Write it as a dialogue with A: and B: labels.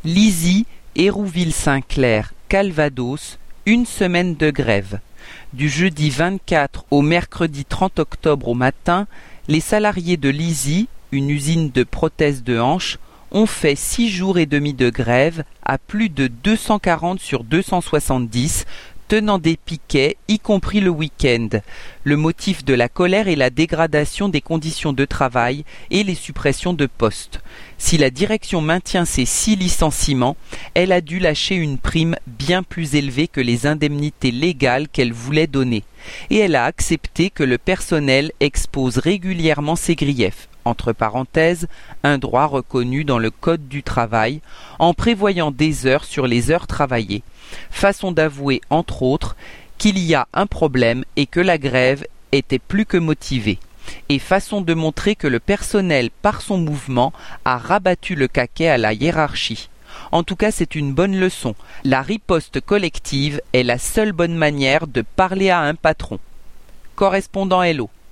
A: Lizy, Hérouville-Saint-Clair, Calvados, une semaine de grève. Du jeudi 24 au mercredi 30 octobre au matin, les salariés de Lizy, une usine de prothèses de hanches, ont fait 6 jours et demi de grève à plus de 240 sur 270, tenant des piquets, y compris le week-end. Le motif de la colère est la dégradation des conditions de travail et les suppressions de postes. Si la direction maintient ces 6 licenciements, elle a dû lâcher une prime bien plus élevée que les indemnités légales qu'elle voulait donner. Et elle a accepté que le personnel expose régulièrement ses griefs, entre parenthèses, un droit reconnu dans le Code du travail, en prévoyant des heures sur les heures travaillées. Façon d'avouer, entre autres, qu'il y a un problème et que la grève était plus que motivée. Et façon de montrer que le personnel, par son mouvement, a rabattu le caquet à la hiérarchie. En tout cas, c'est une bonne leçon. La riposte collective est la seule bonne manière de parler à un patron. Correspondant Hello.